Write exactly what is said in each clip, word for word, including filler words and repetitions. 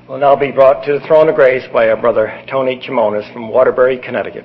will now be brought to the throne of grace by our brother Tony Chimonis from Waterbury, Connecticut.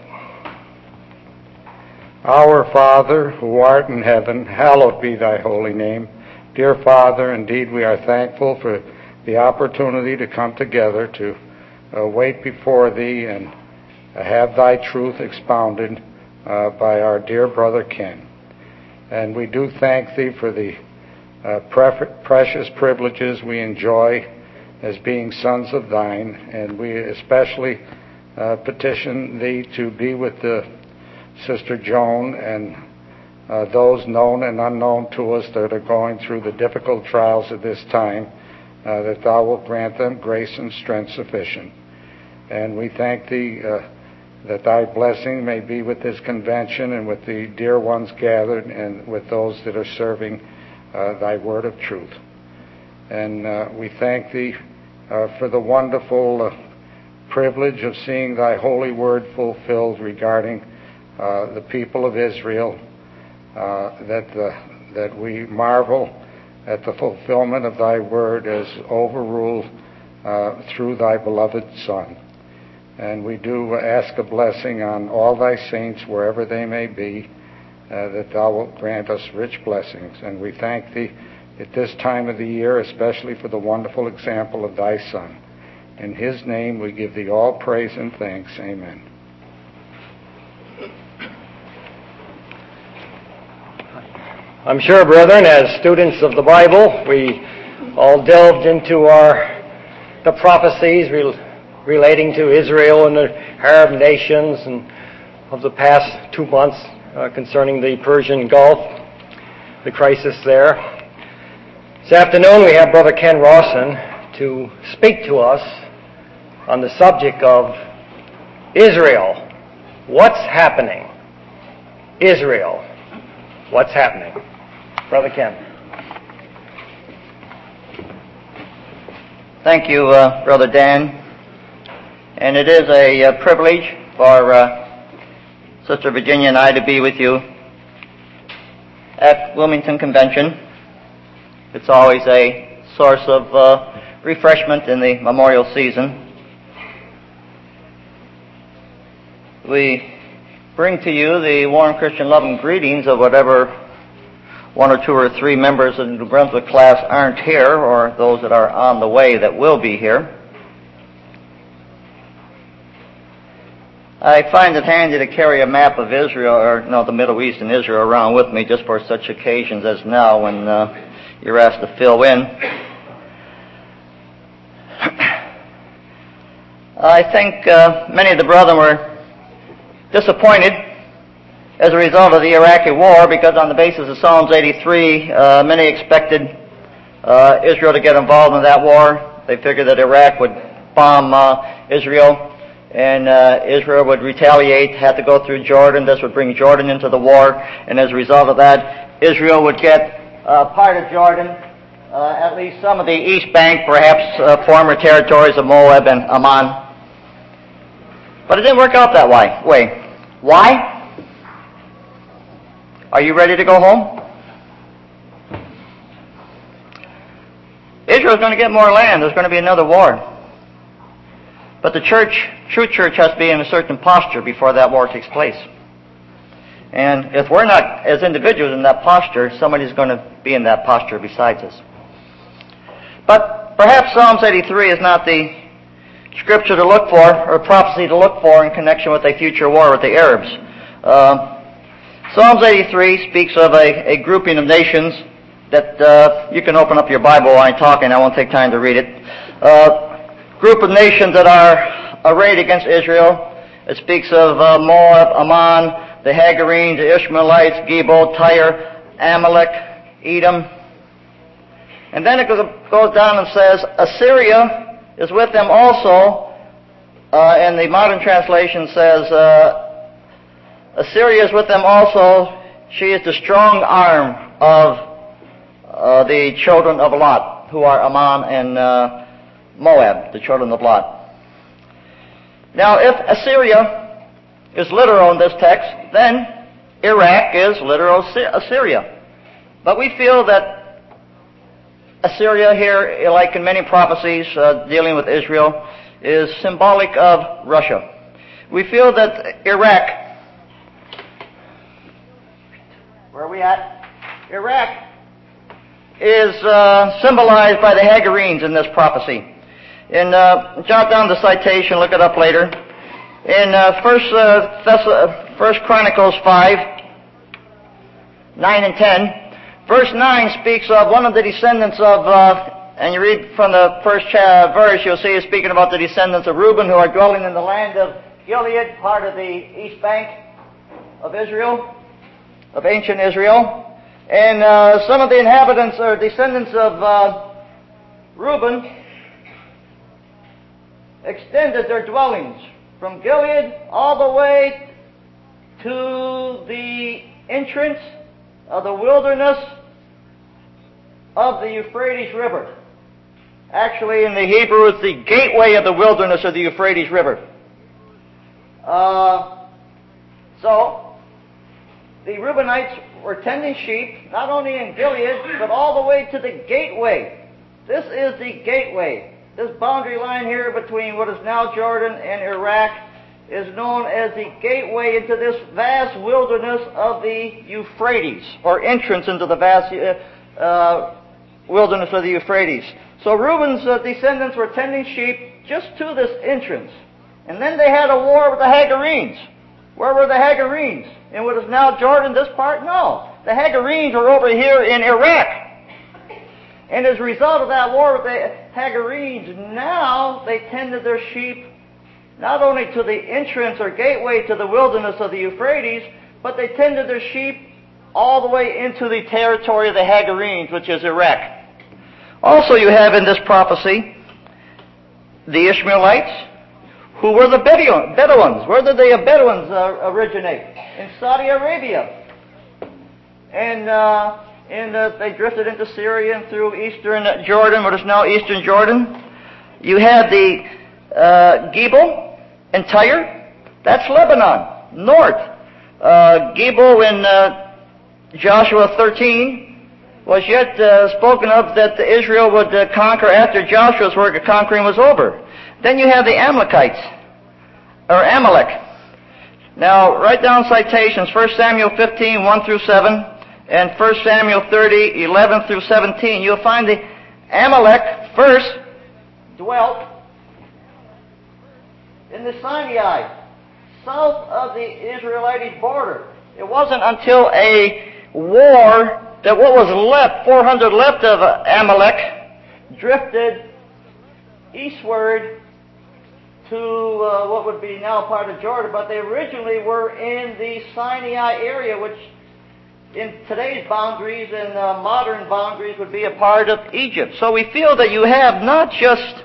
Our Father, who art in heaven, hallowed be thy holy name. Dear Father, indeed we are thankful for the opportunity to come together to uh, wait before thee and uh, have thy truth expounded uh, by our dear brother Ken. And we do thank thee for the uh, pre- precious privileges we enjoy as being sons of thine, and we especially uh, petition thee to be with the Sister Joan and uh, those known and unknown to us that are going through the difficult trials of this time, uh, that thou wilt grant them grace and strength sufficient. And we thank thee uh, that thy blessing may be with this convention and with the dear ones gathered and with those that are serving uh, thy word of truth. And uh, we thank thee Uh, for the wonderful uh, privilege of seeing thy holy word fulfilled regarding uh, the people of Israel, uh, that, the, that we marvel at the fulfillment of thy word as overruled uh, through thy beloved Son. And we do ask a blessing on all thy saints wherever they may be, uh, that thou wilt grant us rich blessings. And we thank thee at this time of the year, especially for the wonderful example of thy Son. In his name we give thee all praise and thanks. Amen. I'm sure, brethren, as students of the Bible, we all delved into our the prophecies re- relating to Israel and the Arab nations and of the past two months uh, concerning the Persian Gulf, the crisis there. This afternoon we have Brother Ken Rawson to speak to us on the subject of Israel. What's happening? Israel. What's happening? Brother Ken. Thank you, uh, Brother Dan. And it is a uh, privilege for uh, Sister Virginia and I to be with you at Wilmington Convention. It's always a source of uh, refreshment in the memorial season. We bring to you the warm Christian love and greetings of whatever one or two or three members of the New Brunswick class aren't here, or those that are on the way that will be here. I find it handy to carry a map of Israel, or no, the Middle East and Israel around with me just for such occasions as now when uh, you're asked to fill in. I think uh, many of the brethren were disappointed as a result of the Iraqi war, because on the basis of Psalms eighty-three, uh, many expected uh, Israel to get involved in that war. They figured that Iraq would bomb uh, Israel, and uh, Israel would retaliate, have to go through Jordan. This would bring Jordan into the war, and as a result of that, Israel would get Uh, part of Jordan, uh, at least some of the East Bank, perhaps uh, former territories of Moab and Ammon. But it didn't work out that way. Way. Why? Are you ready to go home? Israel's going to get more land. There's going to be another war. But the church, true church, has to be in a certain posture before that war takes place. And if we're not, as individuals, in that posture, somebody's going to be in that posture besides us. But perhaps Psalms eighty-three is not the scripture to look for, or prophecy to look for in connection with a future war with the Arabs. Uh, Psalms eighty-three speaks of a, a grouping of nations that uh, you can open up your Bible while I'm talking. I won't take time to read it. Uh, group of nations that are arrayed against Israel. It speaks of uh, Moab, Ammon, the Hagarenes, the Ishmaelites, Gebo, Tyre, Amalek, Edom. And then it goes down and says, Assyria is with them also, uh, and the modern translation says, uh, Assyria is with them also. She is the strong arm of uh, the children of Lot, who are Ammon and uh, Moab, the children of Lot. Now, if Assyria is literal in this text, then Iraq is literal Assyria. But we feel that Assyria here, like in many prophecies uh, dealing with Israel, is symbolic of Russia. We feel that Iraq, where are we at? Iraq is uh, symbolized by the Hagarenes in this prophecy. In uh, jot down the citation, look it up later. In uh, First uh, Thess- uh, First Chronicles five, nine and ten, verse nine speaks of one of the descendants of, uh, and you read from the first cha- verse, you'll see it's speaking about the descendants of Reuben who are dwelling in the land of Gilead, part of the east bank of Israel, of ancient Israel. And uh, some of the inhabitants or descendants of uh, Reuben extended their dwellings from Gilead all the way to the entrance of the wilderness of the Euphrates River. Actually, in the Hebrew, it's the gateway of the wilderness of the Euphrates River. Uh, so, the Reubenites were tending sheep, not only in Gilead, but all the way to the gateway. This is the gateway. This boundary line here between what is now Jordan and Iraq is known as the gateway into this vast wilderness of the Euphrates, or entrance into the vast uh, uh, wilderness of the Euphrates. So Reuben's uh, descendants were tending sheep just to this entrance. And then they had a war with the Hagarenes. Where were the Hagarenes? In what is now Jordan, this part? No. The Hagarenes are over here in Iraq. And as a result of that war with the Hagarenes, now they tended their sheep not only to the entrance or gateway to the wilderness of the Euphrates, but they tended their sheep all the way into the territory of the Hagarenes, which is Iraq. Also you have in this prophecy the Ishmaelites, who were the Bedouins. Where did the Bedouins uh, originate? In Saudi Arabia. And, uh, and uh, they drifted into Syria and through eastern Jordan, what is now eastern Jordan. You had the uh, Gebal and Tyre. That's Lebanon, north. Uh, Gebal in uh, Joshua thirteen was yet uh, spoken of that Israel would uh, conquer after Joshua's work of conquering was over. Then you have the Amalekites, or Amalek. Now, write down citations, First Samuel fifteen, one through seven, and First Samuel thirty, eleven through seventeen. You'll find the Amalek first dwelt in the Sinai, south of the Israelite border. It wasn't until a war that what was left, four hundred left of Amalek, drifted eastward to uh, what would be now part of Jordan, but they originally were in the Sinai area, which in today's boundaries and uh, modern boundaries would be a part of Egypt. So we feel that you have not just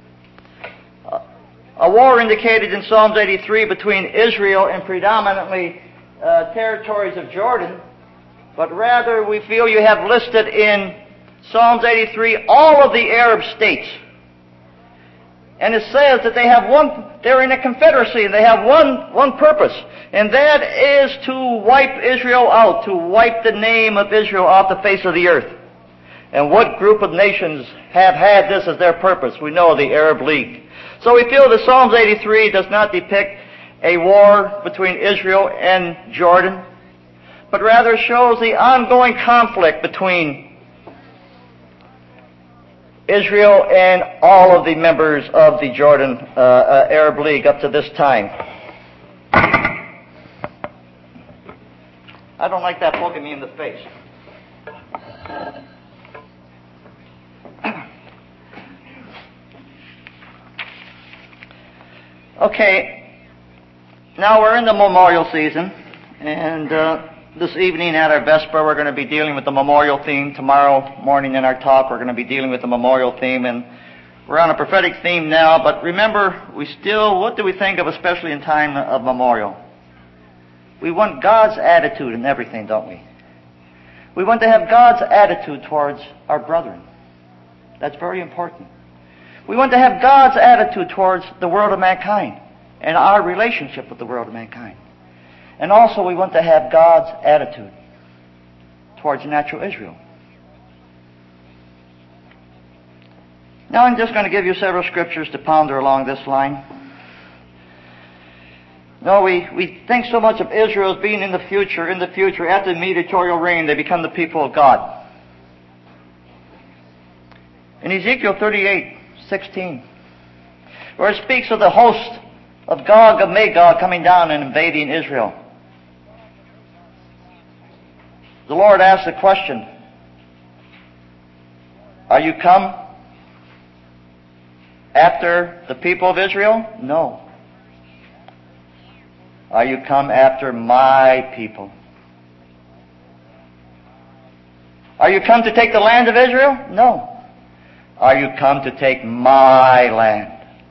a war indicated in Psalms eighty-three between Israel and predominantly uh, territories of Jordan, but rather we feel you have listed in Psalms eighty-three all of the Arab states. And it says that they have one, they're in a confederacy, and they have one, one purpose, and that is to wipe Israel out, to wipe the name of Israel off the face of the earth. And what group of nations have had this as their purpose? We know the Arab League. So we feel that Psalms eighty-three does not depict a war between Israel and Jordan, but rather shows the ongoing conflict between Israel and all of the members of the Jordan uh, uh, Arab League up to this time. I don't like that poking me in the face. Okay, now we're in the memorial season, and uh, this evening at our Vesper we're going to be dealing with the memorial theme. Tomorrow morning in our talk we're going to be dealing with the memorial theme, and we're on a prophetic theme now, but remember, we still, what do we think of especially in time of memorial? We want God's attitude in everything, don't we? We want to have God's attitude towards our brethren. That's very important. We want to have God's attitude towards the world of mankind and our relationship with the world of mankind. And also we want to have God's attitude towards natural Israel. Now I'm just going to give you several scriptures to ponder along this line. No, we, we think so much of Israel as being in the future, in the future, after the mediatorial reign, they become the people of God. In Ezekiel thirty-eight sixteen, where it speaks of the host of Gog and Magog coming down and invading Israel, the Lord asked the question, are you come after the people of Israel? No. Are you come after my people? Are you come to take the land of Israel? No. Are you come to take my land?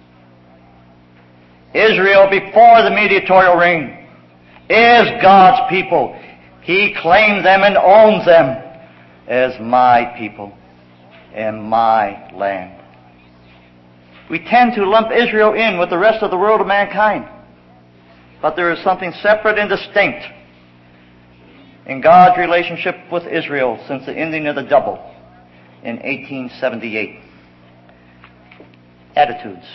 Israel, before the mediatorial reign, is God's people. He claims them and owns them as my people and my land. We tend to lump Israel in with the rest of the world of mankind. But there is something separate and distinct in God's relationship with Israel since the ending of the double in eighteen seventy-eight. Attitudes.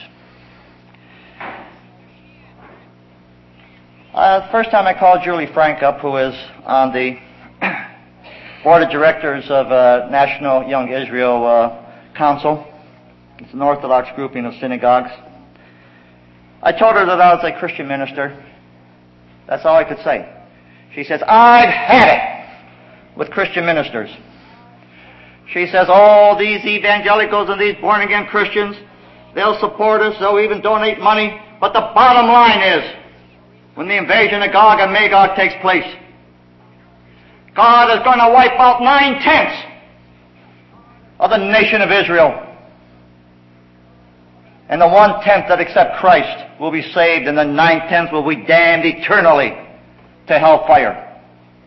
Uh, the first time I called Julie Frank up, who is on the board of directors of uh, National Young Israel uh, Council. It's an Orthodox grouping of synagogues. I told her that I was a Christian minister. That's all I could say. She says, I've had it with Christian ministers. She says, oh, these evangelicals and these born-again Christians, they'll support us, they'll even donate money, but the bottom line is, when the invasion of Gog and Magog takes place, God is going to wipe out nine-tenths of the nation of Israel. And the one-tenth that accept Christ will be saved, and the nine-tenths will be damned eternally to hellfire.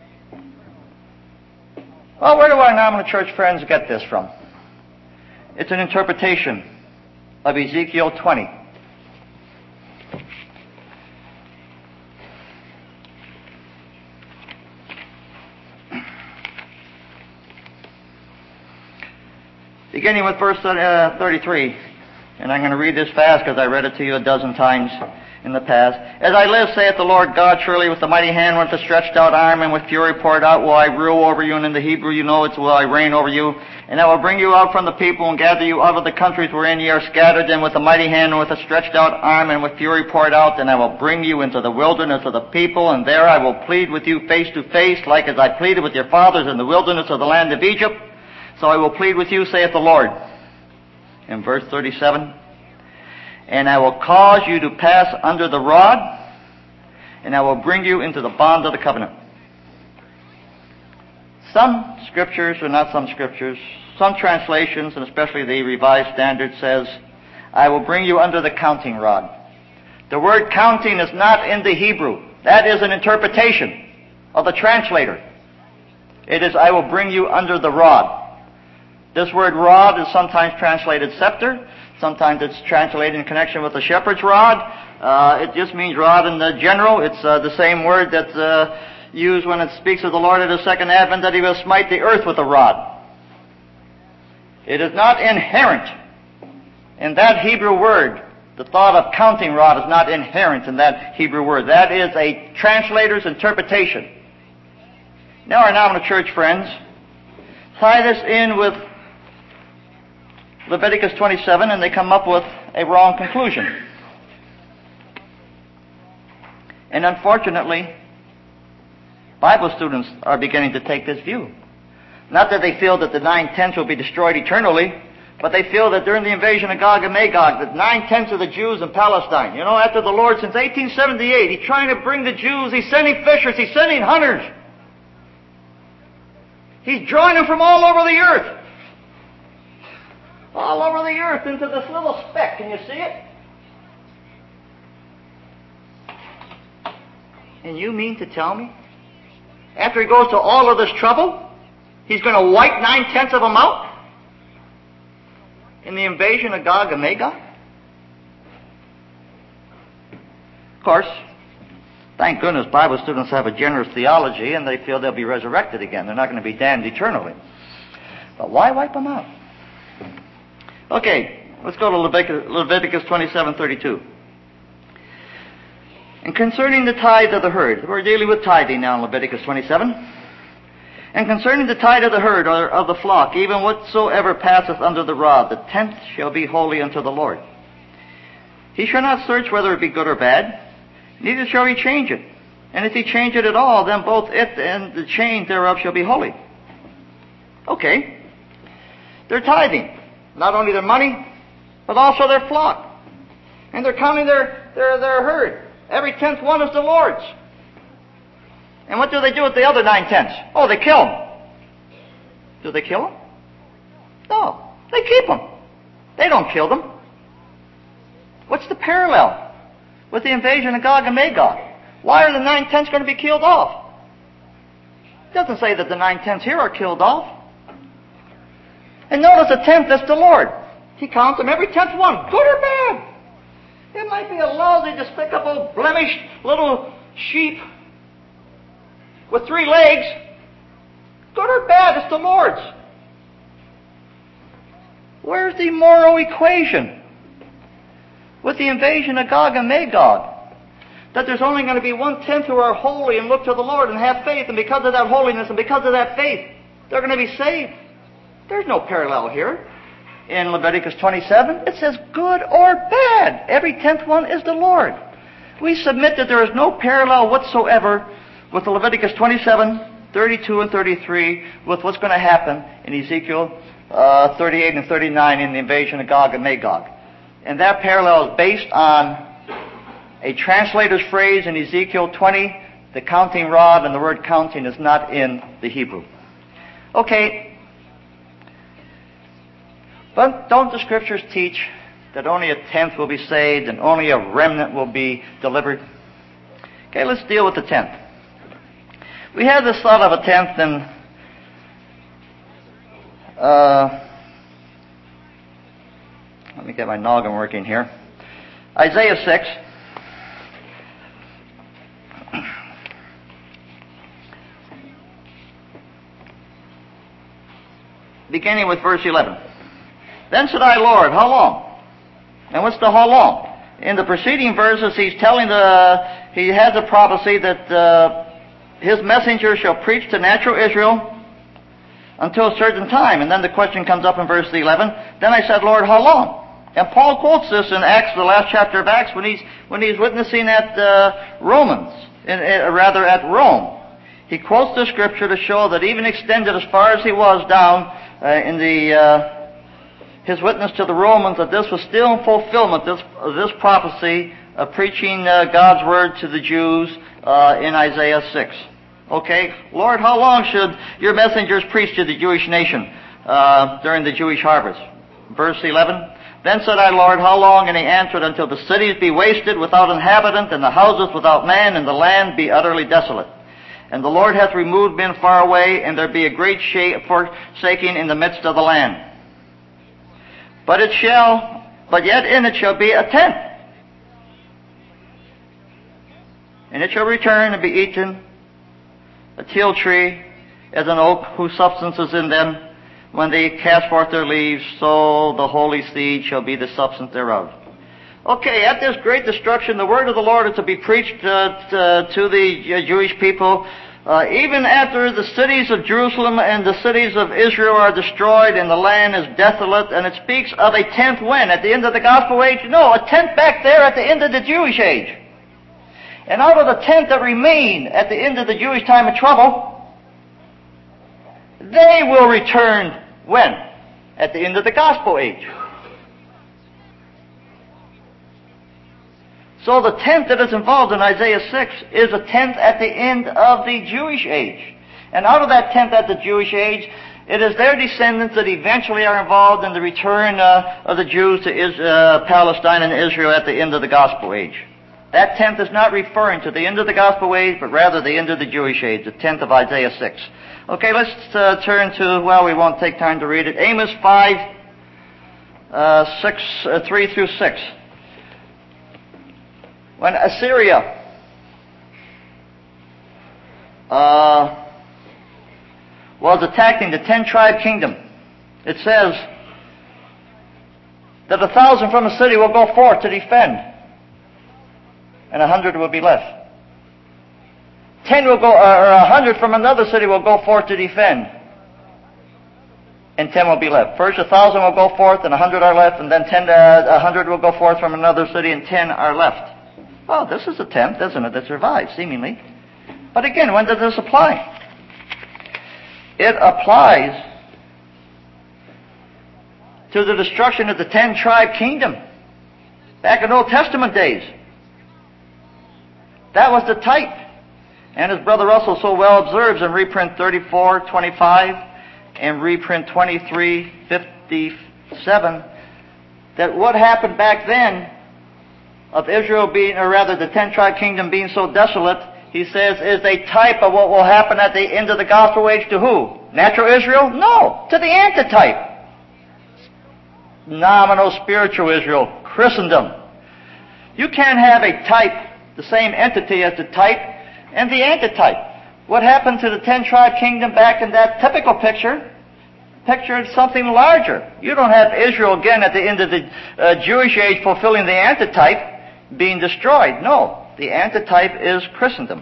Well, where do our nominal church friends get this from? It's an interpretation of Ezekiel twenty. Beginning with verse uh, thirty-three. And I'm going to read this fast because I read it to you a dozen times in the past. As I live, saith the Lord God, surely with the mighty hand, with the stretched out arm, and with fury poured out, will I rule over you. And in the Hebrew, you know, it's will I reign over you. And I will bring you out from the people and gather you out of the countries wherein ye are scattered. And with the mighty hand, and with a stretched out arm, and with fury poured out, and I will bring you into the wilderness of the people. And there I will plead with you face to face, like as I pleaded with your fathers in the wilderness of the land of Egypt. So I will plead with you, saith the Lord. In verse thirty-seven, and I will cause you to pass under the rod, and I will bring you into the bond of the covenant. Some scriptures, or not some scriptures, some translations, and especially the Revised Standard says, I will bring you under the counting rod. The word counting is not in the Hebrew. That is an interpretation of the translator. It is, I will bring you under the rod. This word rod is sometimes translated scepter. Sometimes it's translated in connection with the shepherd's rod. Uh, it just means rod in the general. It's uh, the same word that's uh, used when it speaks of the Lord at His second advent, that He will smite the earth with a rod. It is not inherent in that Hebrew word. The thought of counting rod is not inherent in that Hebrew word. That is a translator's interpretation. Now our nominal church friends, tie this in with Leviticus twenty-seven, and they come up with a wrong conclusion. And unfortunately, Bible students are beginning to take this view. Not that they feel that the nine-tenths will be destroyed eternally, but they feel that during the invasion of Gog and Magog, that nine-tenths of the Jews in Palestine, you know, after the Lord, since eighteen seventy-eight, He's trying to bring the Jews, He's sending fishers, He's sending hunters. He's drawing them from all over the earth. All over the earth into this little speck. Can you see it? And you mean to tell me, after He goes to all of this trouble, He's going to wipe nine-tenths of them out? In the invasion of Gog and Magog? Of course, thank goodness Bible students have a generous theology and they feel they'll be resurrected again. They're not going to be damned eternally. But why wipe them out? Okay, Let's go to Leviticus, Leviticus twenty-seven thirty-two. And concerning the tithe of the herd, we're dealing with tithing now in Leviticus twenty-seven. And concerning the tithe of the herd or of the flock, even whatsoever passeth under the rod, the tenth shall be holy unto the Lord. He shall not search whether it be good or bad, neither shall he change it. And if he change it at all, then both it and the change thereof shall be holy. Okay. They're tithing. Not only their money, but also their flock. And they're counting their, their, their herd. Every tenth one is the Lord's. And what do they do with the other nine tenths? Oh, they kill them. Do they kill them? No. They keep them. They don't kill them. What's the parallel with the invasion of Gog and Magog? Why are the nine tenths going to be killed off? It doesn't say that the nine tenths here are killed off. And notice the tenth is the Lord. He counts them every tenth one, good or bad. It might be a lousy, despicable, blemished little sheep with three legs. Good or bad, it's the Lord's. Where's the moral equation with the invasion of Gog and Magog? That there's only going to be one-tenth who are holy and look to the Lord and have faith, and because of that holiness and because of that faith, they're going to be saved. There's no parallel here. In Leviticus twenty-seven, it says good or bad. Every tenth one is the Lord. We submit that there is no parallel whatsoever with Leviticus twenty-seven, thirty-two, and thirty-three with what's going to happen in Ezekiel uh, thirty-eight and thirty-nine in the invasion of Gog and Magog. And that parallel is based on a translator's phrase in Ezekiel twenty, the counting rod, and the word counting is not in the Hebrew. Okay. But don't the Scriptures teach that only a tenth will be saved and only a remnant will be delivered? Okay, let's deal with the tenth. We have this thought of a tenth, and uh, let me get my noggin working here. Isaiah six. Beginning with verse eleven. Then said I, Lord, how long? And what's the how long? In the preceding verses, he's telling the, he has a prophecy that uh, his messenger shall preach to natural Israel until a certain time. And then the question comes up in verse eleven. Then I said, Lord, how long? And Paul quotes this in Acts, the last chapter of Acts, when he's when he's witnessing at uh, Romans, in, uh, rather at Rome. He quotes the scripture to show that even extended as far as he was down uh, in the uh, his witness to the Romans, that this was still in fulfillment, this, uh, this prophecy of preaching uh, God's word to the Jews uh, in Isaiah six. Okay, Lord, how long should your messengers preach to the Jewish nation uh, during the Jewish harvest? Verse eleven, Then said I, Lord, how long? And he answered, Until the cities be wasted without inhabitant, and the houses without man, and the land be utterly desolate. And the Lord hath removed men far away, and there be a great forsaking in the midst of the land. But it shall, but yet in it shall be a tenth. And it shall return and be eaten, a teal tree, as an oak whose substance is in them. When they cast forth their leaves, so the holy seed shall be the substance thereof. Okay, at this great destruction, the word of the Lord is to be preached uh, to, to the uh, Jewish people. Uh, even after the cities of Jerusalem and the cities of Israel are destroyed and the land is desolate, and it speaks of a tenth when? At the end of the gospel age? No, a tenth back there at the end of the Jewish age. And out of the tenth that remain at the end of the Jewish time of trouble, they will return when? At the end of the gospel age. So the tenth that is involved in Isaiah six is a tenth at the end of the Jewish age. And out of that tenth at the Jewish age, it is their descendants that eventually are involved in the return uh, of the Jews to Is- uh, Palestine and Israel at the end of the gospel age. That tenth is not referring to the end of the gospel age, but rather the end of the Jewish age, the tenth of Isaiah six. Okay, let's uh, turn to, well, we won't take time to read it, Amos five, uh, six, uh, three through six. When Assyria uh, was attacking the ten-tribe kingdom, it says that a thousand from a city will go forth to defend, and a hundred will be left. Ten will go, or a hundred from another city will go forth to defend, and ten will be left. First, a thousand will go forth, and a hundred are left, and then ten, uh, a hundred will go forth from another city, and ten are left. Well, this is a tenth, isn't it, that survives, seemingly. But again, when does this apply? It applies to the destruction of the ten-tribe kingdom back in Old Testament days. That was the type. And as Brother Russell so well observes in reprint thirty-four twenty-five and reprint twenty-three fifty-seven, that what happened back then of Israel being, or rather the ten-tribe kingdom being so desolate, he says, is a type of what will happen at the end of the gospel age to who? Natural Israel? No, to the antitype. Nominal spiritual Israel, Christendom. You can't have a type, the same entity as the type, and the antitype. What happened to the ten-tribe kingdom back in that typical picture? Pictured something larger. You don't have Israel again at the end of the uh, Jewish age fulfilling the antitype being destroyed. No, the antitype is Christendom.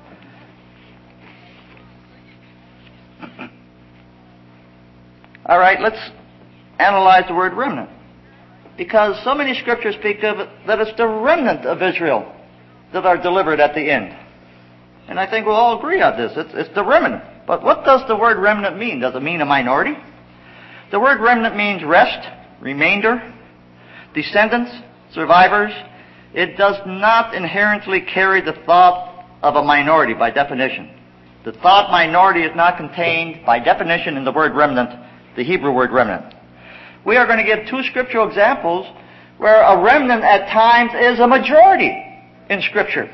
All right, let's analyze the word remnant. Because so many scriptures speak of it, that it's the remnant of Israel that are delivered at the end. And I think we'll all agree on this. It's, it's the remnant. But what does the word remnant mean? Does it mean a minority? The word remnant means rest, remainder, descendants, survivors. It does not inherently carry the thought of a minority by definition. The thought minority is not contained by definition in the word remnant, the Hebrew word remnant. We are going to give two scriptural examples where a remnant at times is a majority in Scripture.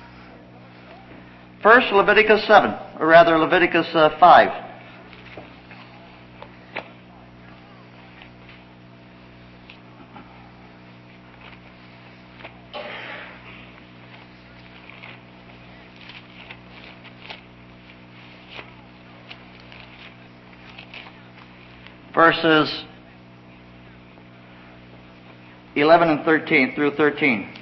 First, Leviticus seven, or rather Leviticus uh, five. Verses eleven and thirteen through thirteen.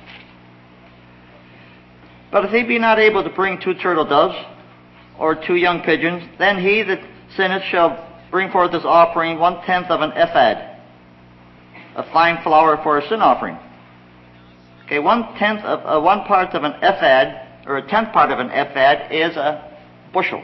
But if he be not able to bring two turtle doves, or two young pigeons, then he that sinneth shall bring forth his offering one-tenth of an ephod, a fine flour for a sin offering. Okay, one-tenth of, uh, one part of an ephod, or a tenth part of an ephod, is a bushel.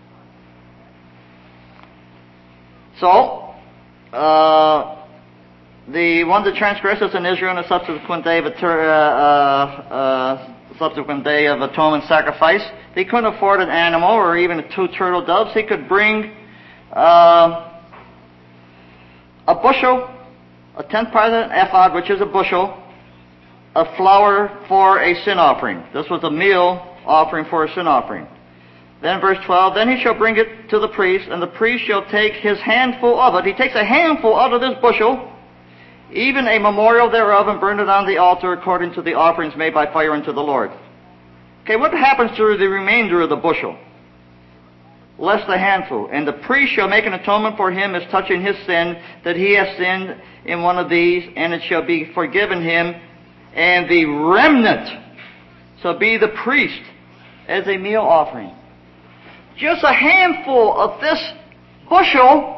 So, uh, the one that transgresses in Israel in a subsequent day of a ter- uh, uh, uh, subsequent day of atonement sacrifice, he couldn't afford an animal or even two turtle doves. He could bring uh, a bushel, a tenth part of an ephod, which is a bushel, of flour for a sin offering. This was a meal offering for a sin offering. Then verse twelve, then he shall bring it to the priest, and the priest shall take his handful of it. He takes a handful out of this bushel, even a memorial thereof, and burn it on the altar according to the offerings made by fire unto the Lord. Okay, what happens to the remainder of the bushel? Less the handful. And the priest shall make an atonement for him as touching his sin, that he has sinned in one of these, and it shall be forgiven him. And the remnant shall be the priest as a meal offering. Just a handful of this bushel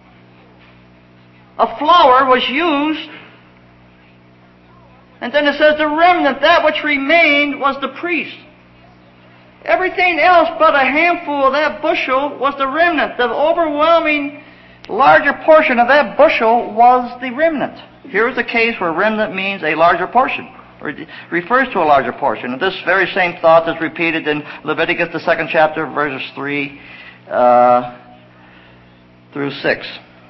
of flour was used, and then it says the remnant, that which remained, was the priest. Everything else but a handful of that bushel was the remnant. The overwhelming larger portion of that bushel was the remnant. Here is a case where remnant means a larger portion, or refers to a larger portion. And this very same thought is repeated in Leviticus, the second chapter, verses three uh, through six.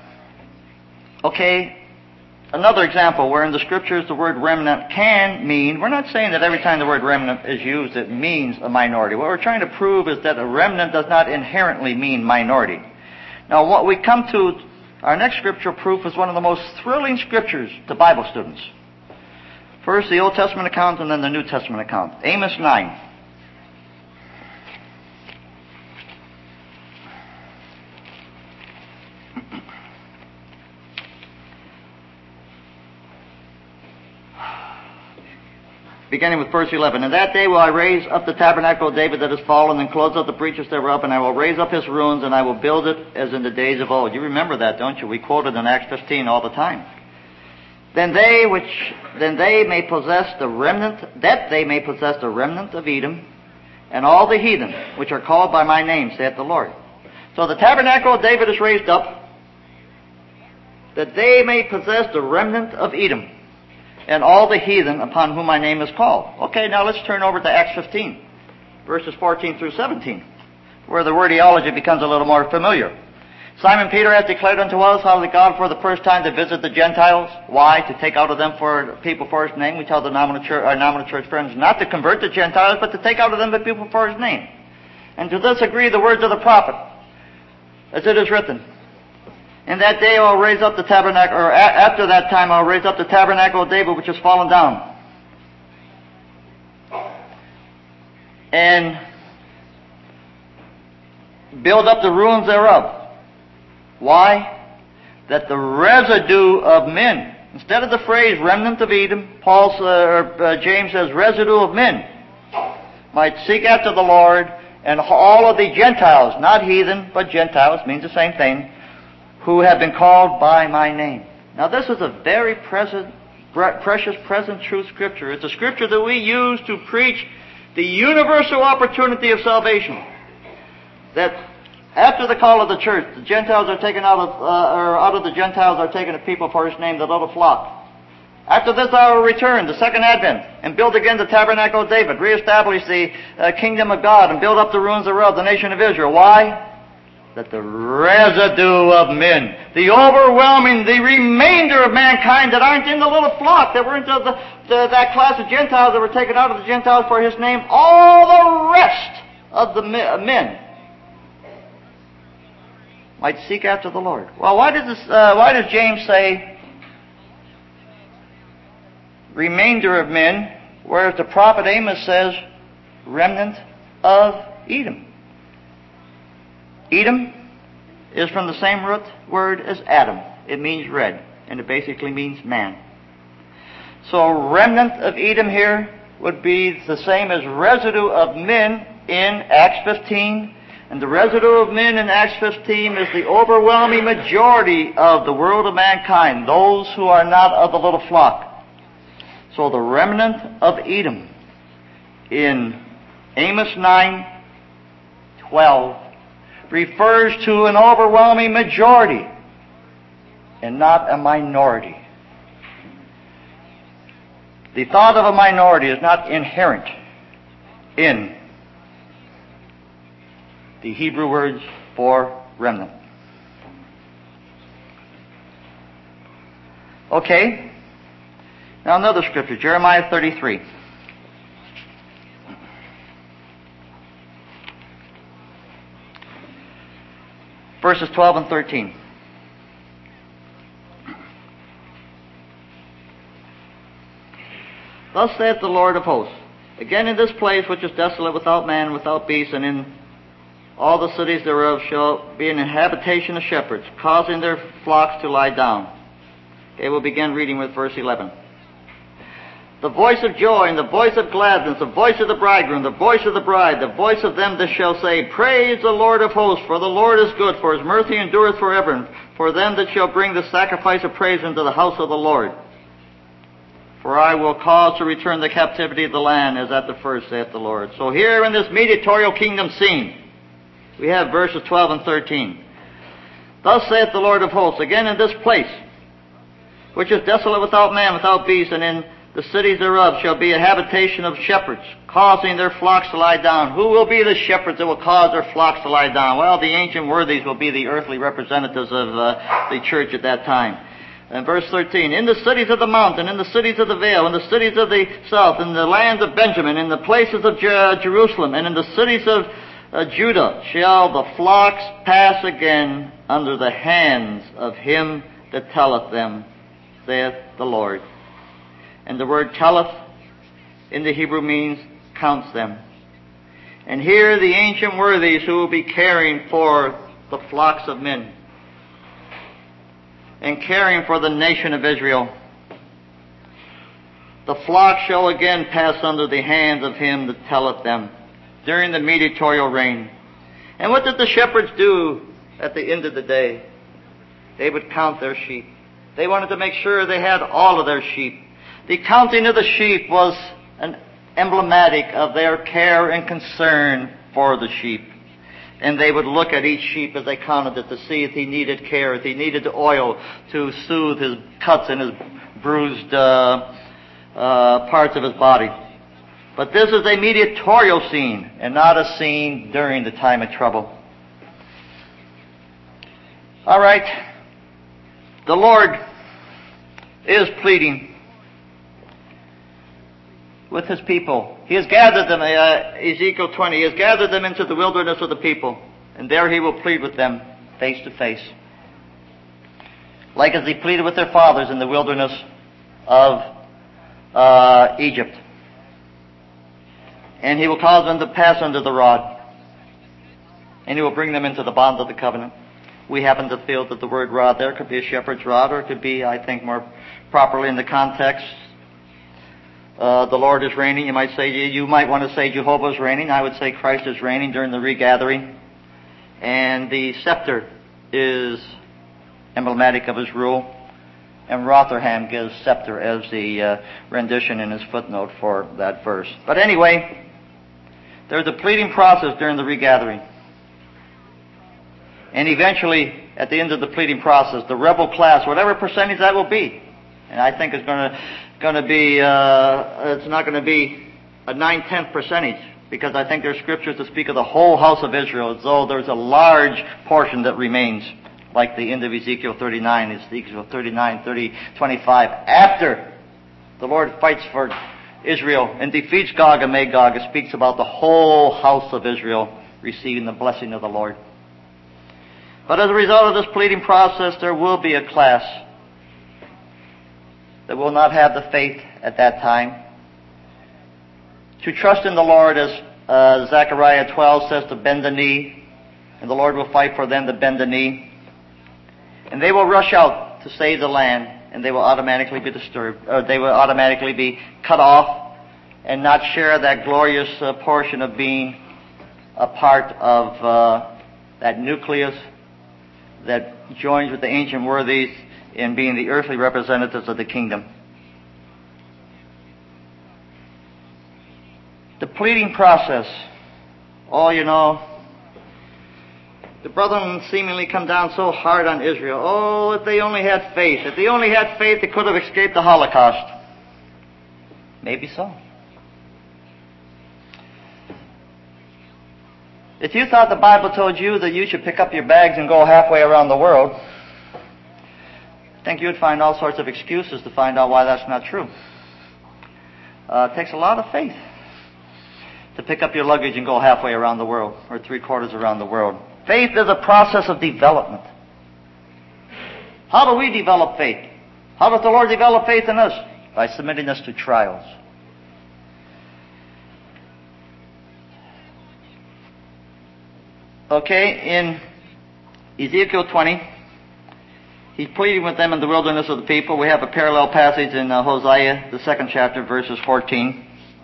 Okay, another example where in the Scriptures the word remnant can mean, we're not saying that every time the word remnant is used it means a minority. What we're trying to prove is that a remnant does not inherently mean minority. Now what we come to, our next scriptural proof is one of the most thrilling scriptures to Bible students. First the Old Testament account and then the New Testament account. Amos nine. beginning with verse eleven. In that day will I raise up the tabernacle of David that is fallen, and close up the breaches thereof, and I will raise up his ruins, and I will build it as in the days of old. You remember that, don't you? We quote it in Acts fifteen all the time. Then they which then they may possess the remnant that they may possess the remnant of Edom, and all the heathen which are called by my name, saith the Lord. So the tabernacle of David is raised up, that they may possess the remnant of Edom, and all the heathen upon whom my name is called. Okay, now let's turn over to Acts fifteen, verses fourteen through seventeen, where the word theology becomes a little more familiar. Simon Peter has declared unto us how that God for the first time to visit the Gentiles. Why? To take out of them for people for his name. We tell the nominal church, our nominal church friends not to convert the Gentiles, but to take out of them the people for his name. And to this agree the words of the prophet, as it is written. In that day I will raise up the tabernacle, or a- after that time I will raise up the tabernacle of David which is fallen down. And build up the ruins thereof. Why? That the residue of men, instead of the phrase remnant of Edom, Paul, uh, or, uh, James says residue of men, might seek after the Lord, and all of the Gentiles, not heathen, but Gentiles, means the same thing, who have been called by my name. Now this is a very present, precious, present, true scripture. It's a scripture that we use to preach the universal opportunity of salvation. That after the call of the church, the Gentiles are taken out of, uh, or out of the Gentiles are taken a people for his name, the little flock. After this I will return, the second advent, and build again the tabernacle of David, reestablish the uh, kingdom of God, and build up the ruins thereof, the nation of Israel. Why? That the residue of men, the overwhelming, the remainder of mankind that aren't in the little flock, that were into the, the, that class of Gentiles that were taken out of the Gentiles for his name, all the rest of the men might seek after the Lord. Well, why does this, uh, why does James say remainder of men, whereas the prophet Amos says remnant of Edom? Edom is from the same root word as Adam. It means red, and it basically means man. So remnant of Edom here would be the same as residue of men in Acts fifteen. And the residue of men in Acts fifteen is the overwhelming majority of the world of mankind, those who are not of the little flock. So the remnant of Edom in Amos nine twelve refers to an overwhelming majority and not a minority. The thought of a minority is not inherent in the Hebrew words for remnant. Okay. Now another scripture, Jeremiah thirty-three. Verses twelve and thirteen. Thus saith the Lord of hosts, again in this place which is desolate without man, without beast, and in all the cities thereof shall be an habitation of shepherds, causing their flocks to lie down. Okay, we'll begin reading with verse eleven. The voice of joy and the voice of gladness, the voice of the bridegroom, the voice of the bride, the voice of them that shall say, Praise the Lord of hosts, for the Lord is good, for his mercy endureth forever, and for them that shall bring the sacrifice of praise into the house of the Lord. For I will cause to return the captivity of the land as at the first, saith the Lord. So here in this mediatorial kingdom scene, we have verses twelve and thirteen. Thus saith the Lord of hosts, again in this place, which is desolate without man, without beast, and in the cities thereof shall be a habitation of shepherds, causing their flocks to lie down. Who will be the shepherds that will cause their flocks to lie down? Well, the ancient worthies will be the earthly representatives of uh, the church at that time. And verse thirteen, in the cities of the mountain, in the cities of the vale, in the cities of the south, in the lands of Benjamin, in the places of Jer- Jerusalem, and in the cities of Uh, Judah shall the flocks pass again under the hands of him that telleth them, saith the Lord. And the word telleth in the Hebrew means counts them. And here the ancient worthies who will be caring for the flocks of men and caring for the nation of Israel The flock shall again pass under the hands of him that telleth them during the mediatorial reign. And what did the shepherds do at the end of the day? They would count their sheep. They wanted to make sure they had all of their sheep. The counting of the sheep was an emblematic of their care and concern for the sheep. And they would look at each sheep as they counted it to see if he needed care, if he needed oil to soothe his cuts and his bruised uh, uh, parts of his body. But this is a mediatorial scene and not a scene during the time of trouble. All right. The Lord is pleading with his people. He has gathered them, uh, Ezekiel twenty, he has gathered them into the wilderness of the people, and there he will plead with them face to face. Like as he pleaded with their fathers in the wilderness of uh, Egypt. And he will cause them to pass under the rod. And he will bring them into the bonds of the covenant. We happen to feel that the word rod there could be a shepherd's rod, or it could be, I think, more properly in the context, uh, the Lord is reigning. You might say, you might want to say Jehovah is reigning. I would say Christ is reigning during the regathering. And the scepter is emblematic of his rule. And Rotherham gives scepter as the uh, rendition in his footnote for that verse. But anyway, there's a pleading process during the regathering. And eventually, at the end of the pleading process, the rebel class, whatever percentage that will be, and I think it's going to going to be, uh, it's not going to be a nine-tenth percentage, because I think there's scriptures that speak of the whole house of Israel, as though there's a large portion that remains, like the end of Ezekiel thirty-nine, Ezekiel thirty-nine, thirty, twenty-five. After the Lord fights for Israel and defeats Gog and Magog, it speaks about the whole house of Israel receiving the blessing of the Lord. But as a result of this pleading process, there will be a class that will not have the faith at that time to trust in the Lord, as uh, Zechariah twelve says, to bend the knee, and the Lord will fight for them to bend the knee. And they will rush out to save the land, and they will automatically be disturbed, or they will automatically be cut off and not share that glorious uh, portion of being a part of uh, that nucleus that joins with the ancient worthies in being the earthly representatives of the kingdom. The pleading process. Oh, you know, the brethren seemingly come down so hard on Israel. Oh, if they only had faith. If they only had faith, they could have escaped the Holocaust. Maybe so. If you thought the Bible told you that you should pick up your bags and go halfway around the world, I think you would find all sorts of excuses to find out why that's not true. Uh, it takes a lot of faith to pick up your luggage and go halfway around the world, or three quarters around the world. Faith is a process of development. How do we develop faith? How does the Lord develop faith in us? By submitting us to trials. Okay, in Ezekiel twenty, he's pleading with them in the wilderness of the people. We have a parallel passage in uh, Hosea, the second chapter, verses fourteen.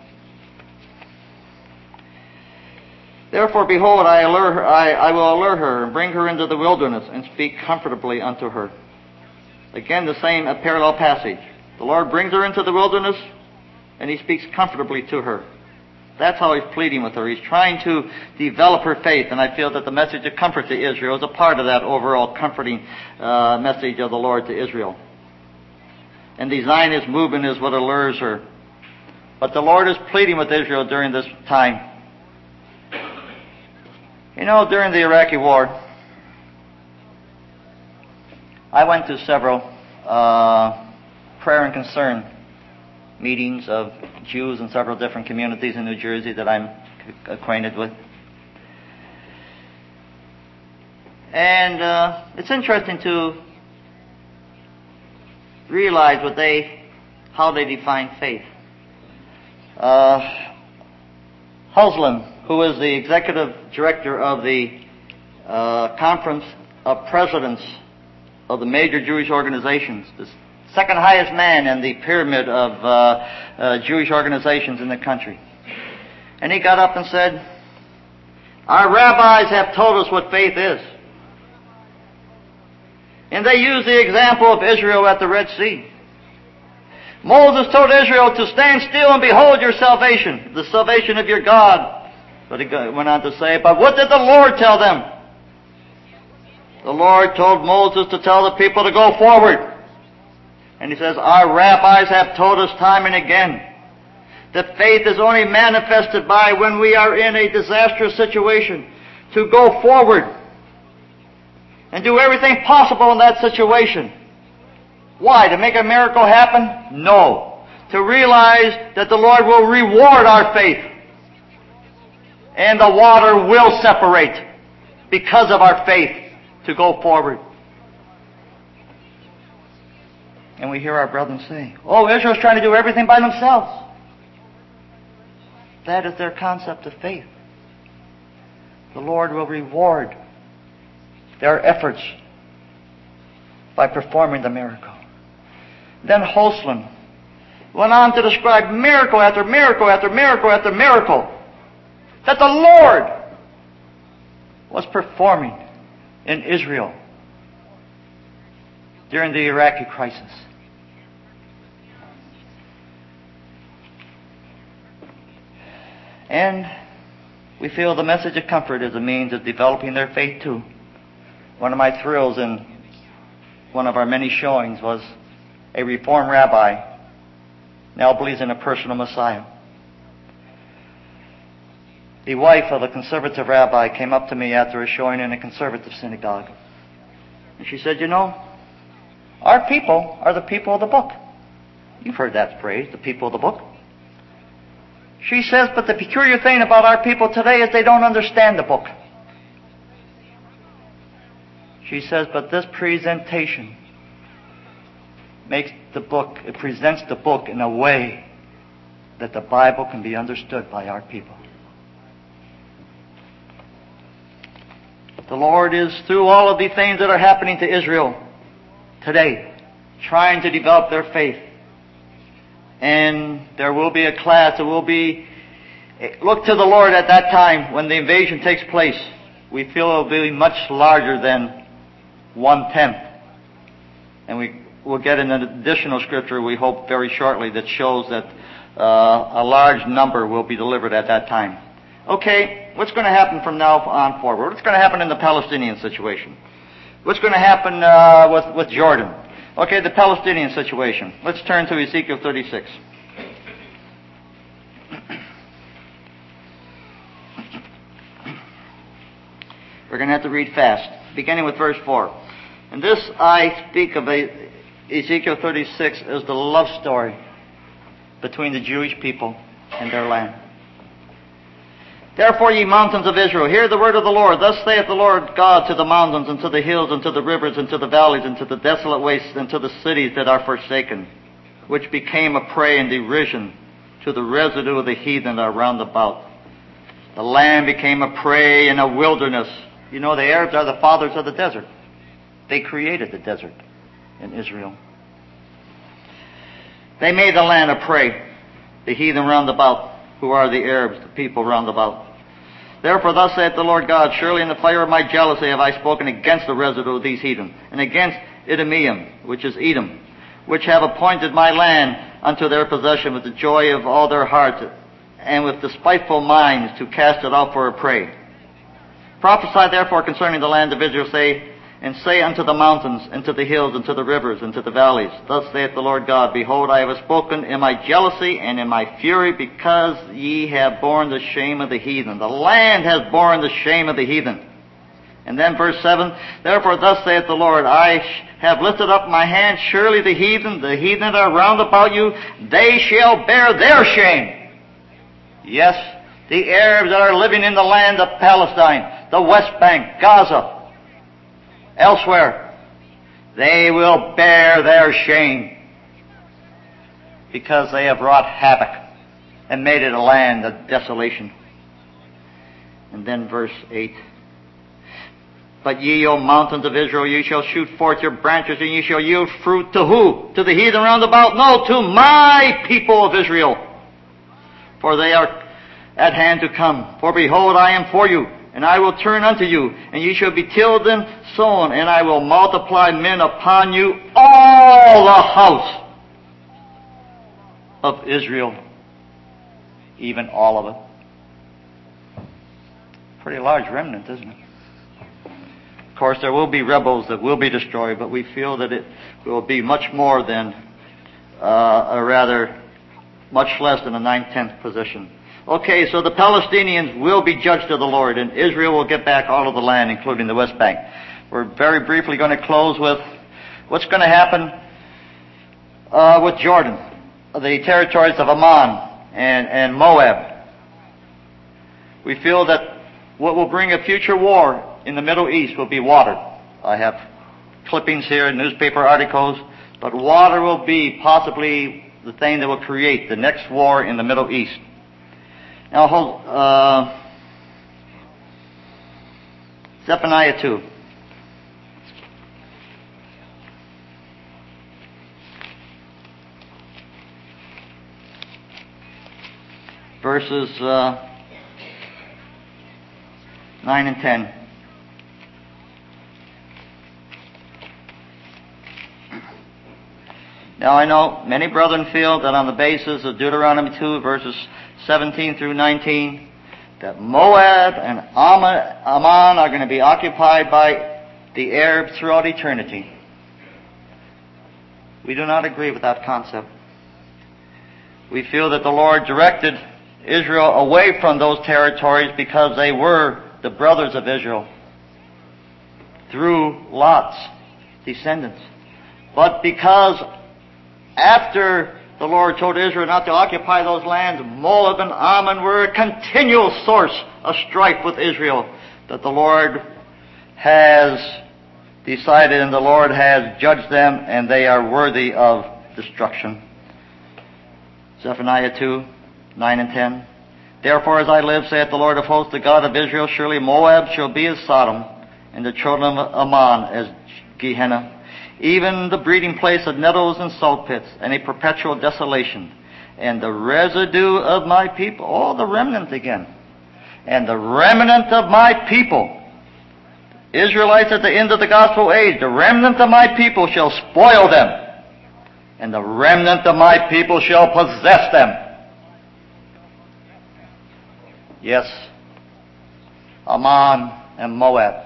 Therefore, behold, I, allure her, I, I will allure her and bring her into the wilderness and speak comfortably unto her. Again, the same a parallel passage. The Lord brings her into the wilderness and he speaks comfortably to her. That's how he's pleading with her. He's trying to develop her faith, and I feel that the message of comfort to Israel is a part of that overall comforting uh, message of the Lord to Israel. And the Zionist movement is what allures her. But the Lord is pleading with Israel during this time. You know, during the Iraqi war, I went to several uh, prayer and concern meetings of Jews in several different communities in New Jersey that I'm acquainted with. And uh, it's interesting to realize what they, how they define faith. Uh, Haslam, who is the executive director of the uh, Conference of Presidents of the major Jewish organizations, the second highest man in the pyramid of uh, uh, Jewish organizations in the country. And he got up and said, our rabbis have told us what faith is. And they used the example of Israel at the Red Sea. Moses told Israel to stand still and behold your salvation, the salvation of your God. But he went on to say, but what did the Lord tell them? The Lord told Moses to tell the people to go forward. And he says, our rabbis have told us time and again that faith is only manifested by when we are in a disastrous situation, to go forward and do everything possible in that situation. Why? To make a miracle happen? No. To realize that the Lord will reward our faith. And the water will separate because of our faith to go forward. And we hear our brethren say, oh, Israel's trying to do everything by themselves. That is their concept of faith. The Lord will reward their efforts by performing the miracle. Then Hoslan went on to describe miracle after miracle after miracle after miracle that the Lord was performing in Israel during the Iraqi crisis. And we feel the message of comfort is a means of developing their faith too. One of my thrills in one of our many showings was a Reformed rabbi now believes in a personal Messiah. The wife of a conservative rabbi came up to me after a showing in a conservative synagogue. And she said, you know, our people are the people of the book. You've heard that phrase, the people of the book. She says, but the peculiar thing about our people today is they don't understand the book. She says, but this presentation makes the book, it presents the book in a way that the Bible can be understood by our people. The Lord is, through all of the things that are happening to Israel today, trying to develop their faith. And there will be a class, there will be, look to the Lord at that time when the invasion takes place. We feel it will be much larger than one-tenth. And we will get an additional scripture, we hope, very shortly that shows that uh, a large number will be delivered at that time. Okay, what's going to happen from now on forward? What's going to happen in the Palestinian situation? What's going to happen uh, with, with Jordan? Okay, the Palestinian situation. Let's turn to Ezekiel thirty-six. We're going to have to read fast, beginning with verse four. And this I speak of a, Ezekiel thirty-six as the love story between the Jewish people and their land. Therefore, ye mountains of Israel, hear the word of the Lord. Thus saith the Lord God to the mountains, and to the hills, and to the rivers, and to the valleys, and to the desolate wastes, and to the cities that are forsaken, which became a prey and derision to the residue of the heathen that are round about. The land became a prey and a wilderness. You know, the Arabs are the fathers of the desert. They created the desert in Israel. They made the land a prey, the heathen round about, who are the Arabs, the people round about. Therefore thus saith the Lord God, surely in the fire of my jealousy have I spoken against the residue of these heathen, and against Idumeam, which is Edom, which have appointed my land unto their possession with the joy of all their hearts, and with despiteful minds to cast it out for a prey. Prophesy therefore concerning the land of Israel, say, and say unto the mountains, and to the hills, and to the rivers, and to the valleys, thus saith the Lord God, behold, I have spoken in my jealousy and in my fury, because ye have borne the shame of the heathen. The land has borne the shame of the heathen. And then verse seven, therefore thus saith the Lord, I have lifted up my hand, surely the heathen, the heathen that are round about you, they shall bear their shame. Yes, the Arabs that are living in the land of Palestine, the West Bank, Gaza, elsewhere, they will bear their shame because they have wrought havoc and made it a land of desolation. And then verse eight. But ye, O mountains of Israel, ye shall shoot forth your branches, and ye shall yield fruit to who? To the heathen round about? No, to my people of Israel. For they are at hand to come. For behold, I am for you, and I will turn unto you, and ye shall be tilled and sown, and I will multiply men upon you, all the house of Israel, even all of it. Pretty large remnant, isn't it? Of course, there will be rebels that will be destroyed, but we feel that it will be much more than, uh, or rather, much less than a nine-tenth position. Okay, so the Palestinians will be judged of the Lord, and Israel will get back all of the land, including the West Bank. We're very briefly going to close with what's going to happen uh, with Jordan, the territories of Ammon and, and Moab. We feel that what will bring a future war in the Middle East will be water. I have clippings here, newspaper articles, but water will be possibly the thing that will create the next war in the Middle East. Now, hold, uh, Zephaniah two. Verses uh, nine and ten. Now I know many brethren feel that on the basis of Deuteronomy two, verses seventeen through nineteen, that Moab and Ammon are going to be occupied by the Arabs throughout eternity. We do not agree with that concept. We feel that the Lord directed Israel away from those territories because they were the brothers of Israel through Lot's descendants. But because after the Lord told Israel not to occupy those lands, Moab and Ammon were a continual source of strife with Israel, that the Lord has decided and the Lord has judged them, and they are worthy of destruction. Zephaniah two, nine and ten. Therefore, as I live, saith the Lord of hosts, the God of Israel, surely Moab shall be as Sodom, and the children of Ammon as Gehenna, even the breeding place of nettles and salt pits, and a perpetual desolation. And the residue of my people, oh, the remnant again, and the remnant of my people, Israelites at the end of the gospel age, the remnant of my people shall spoil them, and the remnant of my people shall possess them. Yes, Ammon and Moab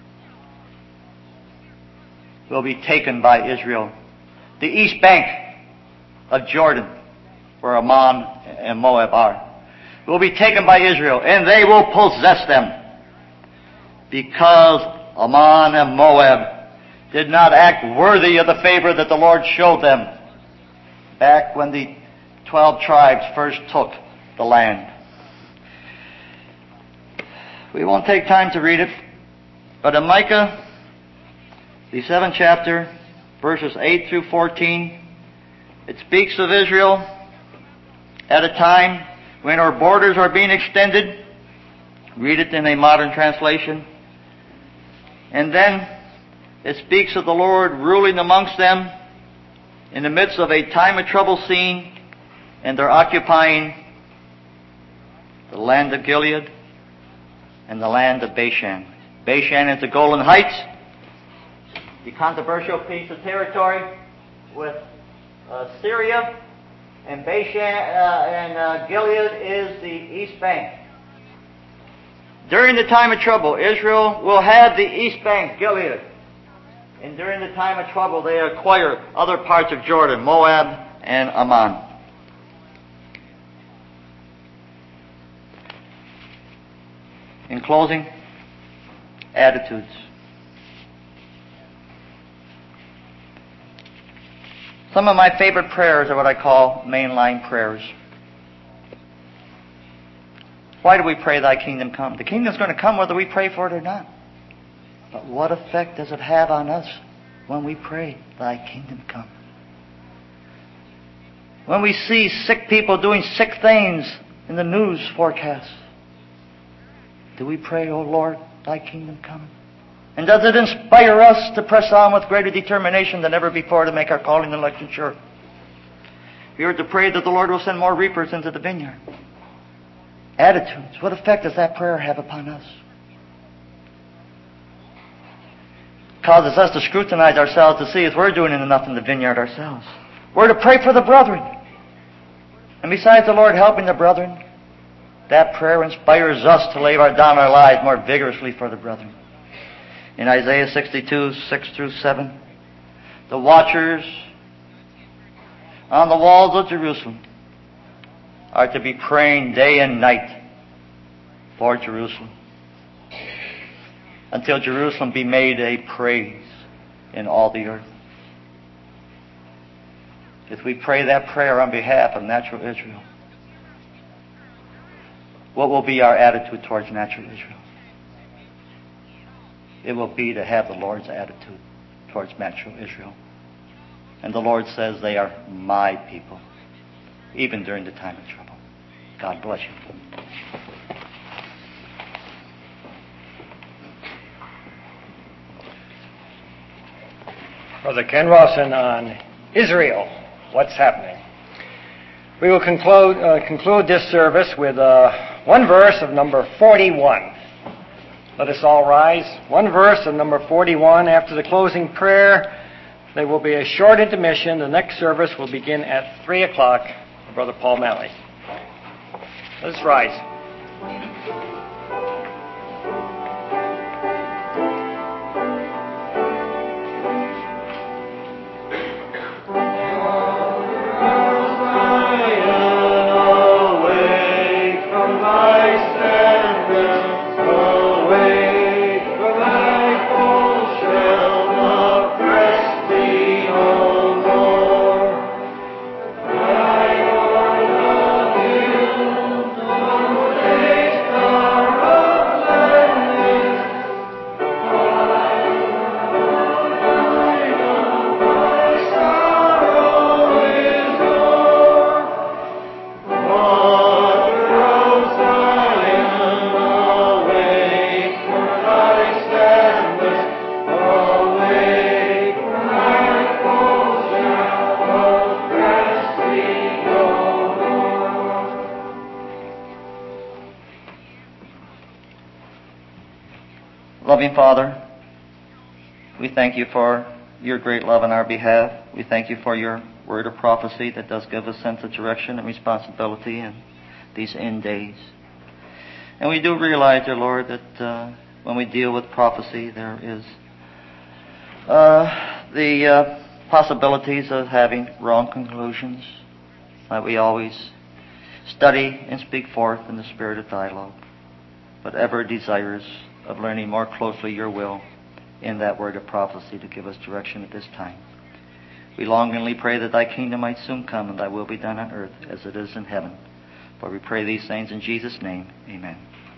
will be taken by Israel. The east bank of Jordan, where Ammon and Moab are, will be taken by Israel, and they will possess them, because Ammon and Moab did not act worthy of the favor that the Lord showed them back when the twelve tribes first took the land. We won't take time to read it, but in Micah, the seventh chapter, verses eight through fourteen, it speaks of Israel at a time when our borders are being extended. Read it in a modern translation. And then it speaks of the Lord ruling amongst them in the midst of a time of trouble scene, and they're occupying the land of Gilead and the land of Bashan. Bashan is the Golan Heights, the controversial piece of territory with uh, Syria, and Bashan uh, and uh, Gilead is the east bank. During the time of trouble, Israel will have the east bank, Gilead. And during the time of trouble, they acquire other parts of Jordan, Moab and Ammon. In closing, attitudes. Some of my favorite prayers are what I call mainline prayers. Why do we pray, Thy kingdom come? The kingdom's going to come whether we pray for it or not. But what effect does it have on us when we pray, Thy kingdom come? When we see sick people doing sick things in the news forecast, do we pray, O Lord, Thy kingdom come? And does it inspire us to press on with greater determination than ever before to make our calling and election sure? We are to pray that the Lord will send more reapers into the vineyard. Attitudes. What effect does that prayer have upon us? It causes us to scrutinize ourselves to see if we're doing enough in the vineyard ourselves. We're to pray for the brethren. And besides the Lord helping the brethren, that prayer inspires us to lay down our lives more vigorously for the brethren. In Isaiah sixty-two, six through seven, the watchers on the walls of Jerusalem are to be praying day and night for Jerusalem, until Jerusalem be made a praise in all the earth. If we pray that prayer on behalf of natural Israel, what will be our attitude towards natural Israel? It will be to have the Lord's attitude towards natural Israel. And the Lord says they are my people, even during the time of trouble. God bless you. Brother Ken Rawson on Israel, what's happening. We will conclude, uh, conclude this service with uh, one verse of number forty-one. Let us all rise. One verse of number forty-one. After the closing prayer, there will be a short intermission. The next service will begin at three o'clock. Brother Paul Malley. Let us rise. Loving Father, we thank you for your great love on our behalf. We thank you for your word of prophecy that does give us sense of direction and responsibility in these end days. And we do realize, dear Lord, that uh, when we deal with prophecy, there is uh, the uh, possibilities of having wrong conclusions, that we always study and speak forth in the spirit of dialogue, but ever desirous of learning more closely your will in that word of prophecy to give us direction at this time. We longingly pray that thy kingdom might soon come and thy will be done on earth as it is in heaven. For we pray these things in Jesus' name. Amen.